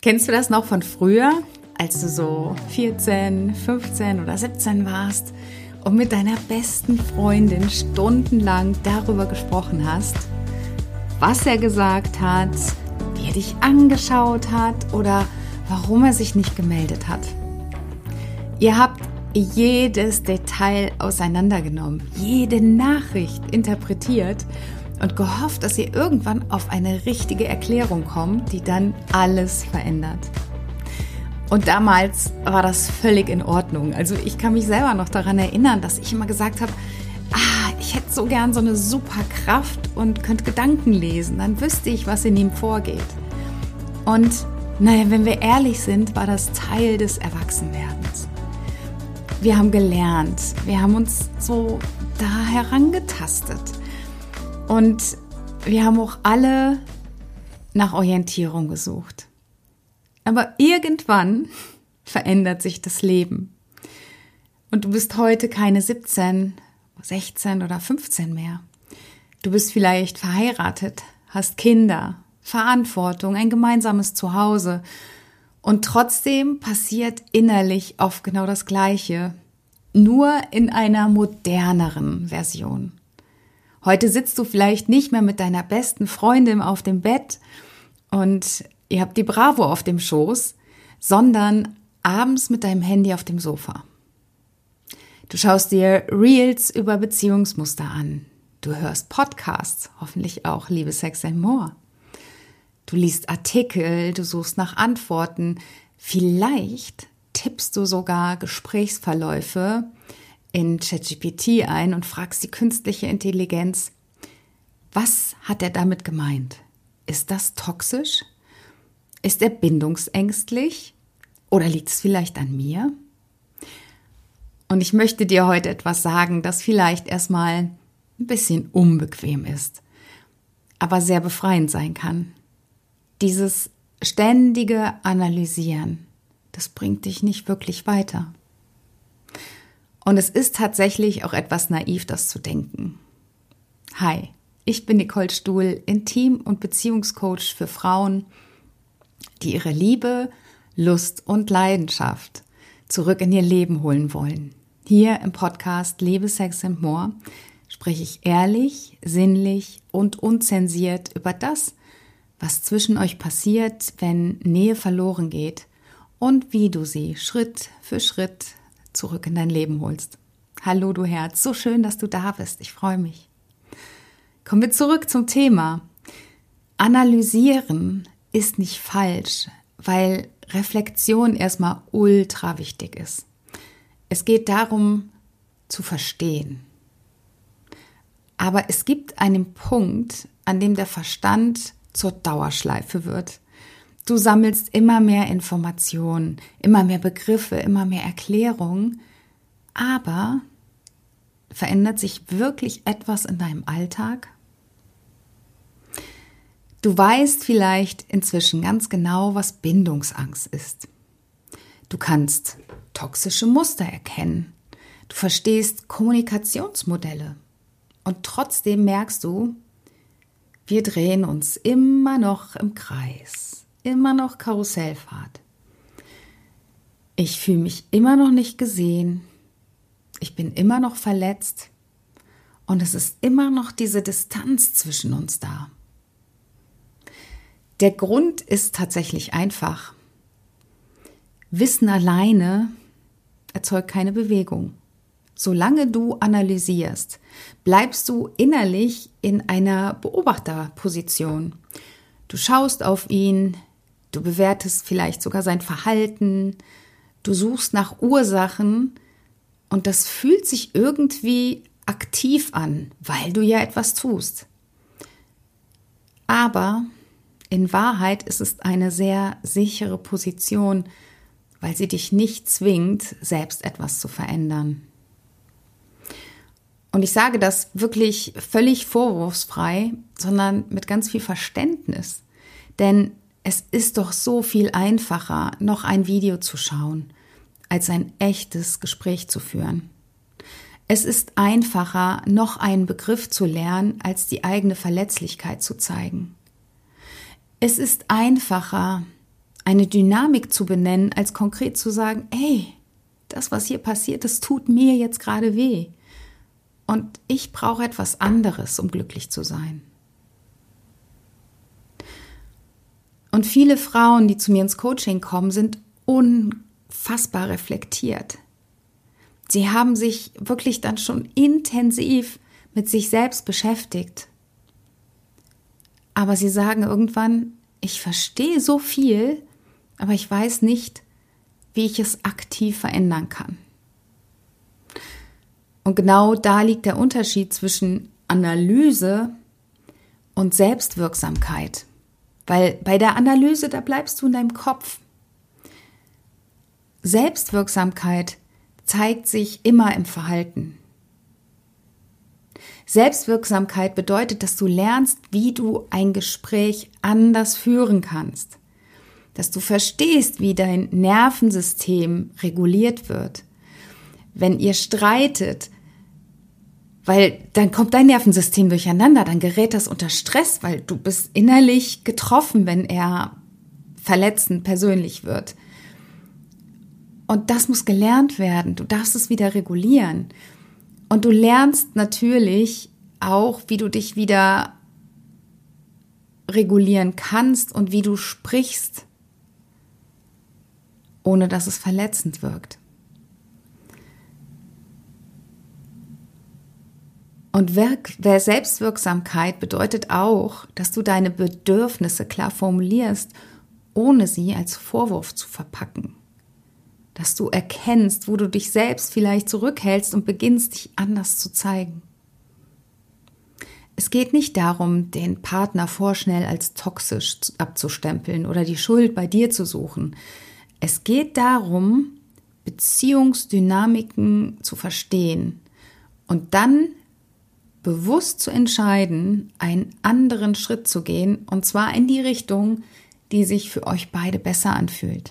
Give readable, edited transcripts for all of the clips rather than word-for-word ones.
Kennst du das noch von früher, als du so 14, 15 oder 17 warst und mit deiner besten Freundin stundenlang darüber gesprochen hast, was er gesagt hat, wie er dich angeschaut hat oder warum er sich nicht gemeldet hat? Ihr habt jedes Detail auseinandergenommen, jede Nachricht interpretiert und gehofft, dass ihr irgendwann auf eine richtige Erklärung kommt, die dann alles verändert. Und damals war das völlig in Ordnung. Also ich kann mich selber noch daran erinnern, dass ich immer gesagt habe, ich hätte so gern so eine super Kraft und könnte Gedanken lesen, dann wüsste ich, was in ihm vorgeht. Und wenn wir ehrlich sind, war das Teil des Erwachsenwerdens. Wir haben gelernt, wir haben uns so da herangetastet. Und wir haben auch alle nach Orientierung gesucht. Aber irgendwann verändert sich das Leben. Und du bist heute keine 17, 16 oder 15 mehr. Du bist vielleicht verheiratet, hast Kinder, Verantwortung, ein gemeinsames Zuhause. Und trotzdem passiert innerlich oft genau das Gleiche, nur in einer moderneren Version. Heute sitzt du vielleicht nicht mehr mit deiner besten Freundin auf dem Bett und ihr habt die Bravo auf dem Schoß, sondern abends mit deinem Handy auf dem Sofa. Du schaust dir Reels über Beziehungsmuster an. Du hörst Podcasts, hoffentlich auch Liebe, Sex and More. Du liest Artikel, du suchst nach Antworten. Vielleicht tippst du sogar Gesprächsverläufe in ChatGPT ein und fragst die künstliche Intelligenz, was hat er damit gemeint? Ist das toxisch? Ist er bindungsängstlich? Oder liegt es vielleicht an mir? Und ich möchte dir heute etwas sagen, das vielleicht erstmal ein bisschen unbequem ist, aber sehr befreiend sein kann. Dieses ständige Analysieren, das bringt dich nicht wirklich weiter. Und es ist tatsächlich auch etwas naiv, das zu denken. Hi, ich bin Nicole Stuhl, Intim- und Beziehungscoach für Frauen, die ihre Liebe, Lust und Leidenschaft zurück in ihr Leben holen wollen. Hier im Podcast Liebe, Sex and More spreche ich ehrlich, sinnlich und unzensiert über das, was zwischen euch passiert, wenn Nähe verloren geht und wie du sie Schritt für Schritt zurück in dein Leben holst. Hallo du Herz, so schön, dass du da bist. Ich freue mich. Kommen wir zurück zum Thema. Analysieren ist nicht falsch, weil Reflexion erstmal ultra wichtig ist. Es geht darum, zu verstehen. Aber es gibt einen Punkt, an dem der Verstand zur Dauerschleife wird. Du sammelst immer mehr Informationen, immer mehr Begriffe, immer mehr Erklärungen, aber verändert sich wirklich etwas in deinem Alltag? Du weißt vielleicht inzwischen ganz genau, was Bindungsangst ist. Du kannst toxische Muster erkennen. Du verstehst Kommunikationsmodelle. Und trotzdem merkst du, wir drehen uns immer noch im Kreis. Immer noch Karussellfahrt. Ich fühle mich immer noch nicht gesehen. Ich bin immer noch verletzt. Und es ist immer noch diese Distanz zwischen uns da. Der Grund ist tatsächlich einfach. Wissen alleine erzeugt keine Bewegung. Solange du analysierst, bleibst du innerlich in einer Beobachterposition. Du schaust auf ihn, du bewertest vielleicht sogar sein Verhalten, du suchst nach Ursachen und das fühlt sich irgendwie aktiv an, weil du ja etwas tust. Aber in Wahrheit ist es eine sehr sichere Position, weil sie dich nicht zwingt, selbst etwas zu verändern. Und ich sage das wirklich völlig vorwurfsfrei, sondern mit ganz viel Verständnis. Denn es ist doch so viel einfacher, noch ein Video zu schauen, als ein echtes Gespräch zu führen. Es ist einfacher, noch einen Begriff zu lernen, als die eigene Verletzlichkeit zu zeigen. Es ist einfacher, eine Dynamik zu benennen, als konkret zu sagen, ey, das, was hier passiert, das tut mir jetzt gerade weh. Und ich brauche etwas anderes, um glücklich zu sein. Und viele Frauen, die zu mir ins Coaching kommen, sind unfassbar reflektiert. Sie haben sich wirklich dann schon intensiv mit sich selbst beschäftigt. Aber sie sagen irgendwann, ich verstehe so viel, aber ich weiß nicht, wie ich es aktiv verändern kann. Und genau da liegt der Unterschied zwischen Analyse und Selbstwirksamkeit. Weil bei der Analyse, da bleibst du in deinem Kopf. Selbstwirksamkeit zeigt sich immer im Verhalten. Selbstwirksamkeit bedeutet, dass du lernst, wie du ein Gespräch anders führen kannst. Dass du verstehst, wie dein Nervensystem reguliert wird. Wenn ihr streitet, weil dann kommt dein Nervensystem durcheinander, dann gerät das unter Stress, weil du bist innerlich getroffen, wenn er verletzend persönlich wird. Und das muss gelernt werden. Du darfst es wieder regulieren. Und du lernst natürlich auch, wie du dich wieder regulieren kannst und wie du sprichst, ohne dass es verletzend wirkt. Und Selbstwirksamkeit bedeutet auch, dass du deine Bedürfnisse klar formulierst, ohne sie als Vorwurf zu verpacken. Dass du erkennst, wo du dich selbst vielleicht zurückhältst und beginnst, dich anders zu zeigen. Es geht nicht darum, den Partner vorschnell als toxisch abzustempeln oder die Schuld bei dir zu suchen. Es geht darum, Beziehungsdynamiken zu verstehen und dann bewusst zu entscheiden, einen anderen Schritt zu gehen, und zwar in die Richtung, die sich für euch beide besser anfühlt.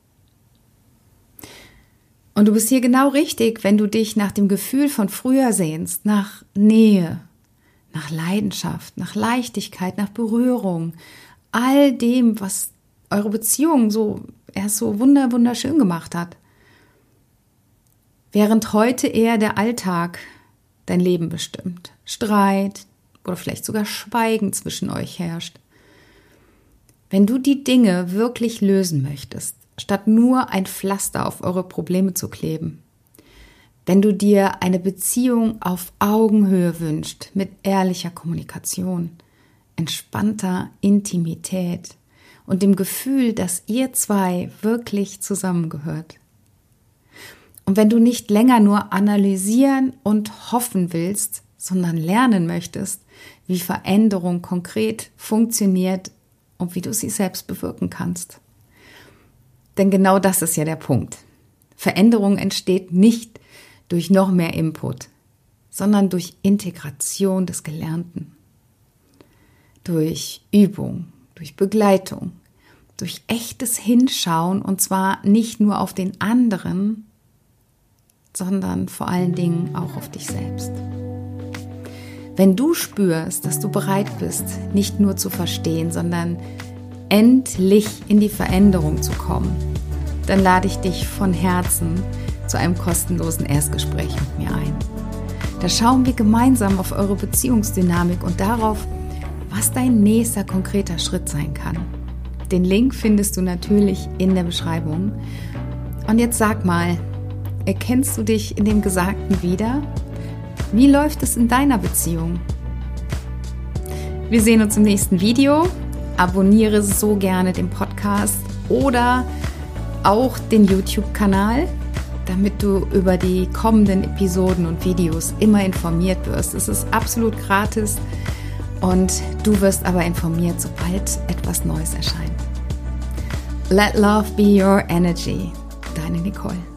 Und du bist hier genau richtig, wenn du dich nach dem Gefühl von früher sehnst, nach Nähe, nach Leidenschaft, nach Leichtigkeit, nach Berührung, all dem, was eure Beziehung erst so wunderschön gemacht hat. Während heute eher der Alltag dein Leben bestimmt, Streit oder vielleicht sogar Schweigen zwischen euch herrscht. Wenn du die Dinge wirklich lösen möchtest, statt nur ein Pflaster auf eure Probleme zu kleben, wenn du dir eine Beziehung auf Augenhöhe wünschst, mit ehrlicher Kommunikation, entspannter Intimität und dem Gefühl, dass ihr zwei wirklich zusammengehört. Und wenn du nicht länger nur analysieren und hoffen willst, sondern lernen möchtest, wie Veränderung konkret funktioniert und wie du sie selbst bewirken kannst. Denn genau das ist ja der Punkt. Veränderung entsteht nicht durch noch mehr Input, sondern durch Integration des Gelernten. Durch Übung, durch Begleitung, durch echtes Hinschauen, und zwar nicht nur auf den anderen, sondern vor allen Dingen auch auf dich selbst. Wenn du spürst, dass du bereit bist, nicht nur zu verstehen, sondern endlich in die Veränderung zu kommen, dann lade ich dich von Herzen zu einem kostenlosen Erstgespräch mit mir ein. Da schauen wir gemeinsam auf eure Beziehungsdynamik und darauf, was dein nächster konkreter Schritt sein kann. Den Link findest du natürlich in der Beschreibung. Und jetzt sag mal, erkennst du dich in dem Gesagten wieder? Wie läuft es in deiner Beziehung? Wir sehen uns im nächsten Video. Abonniere so gerne den Podcast oder auch den YouTube-Kanal, damit du über die kommenden Episoden und Videos immer informiert wirst. Es ist absolut gratis und du wirst aber informiert, sobald etwas Neues erscheint. Let love be your energy. Deine Nicole.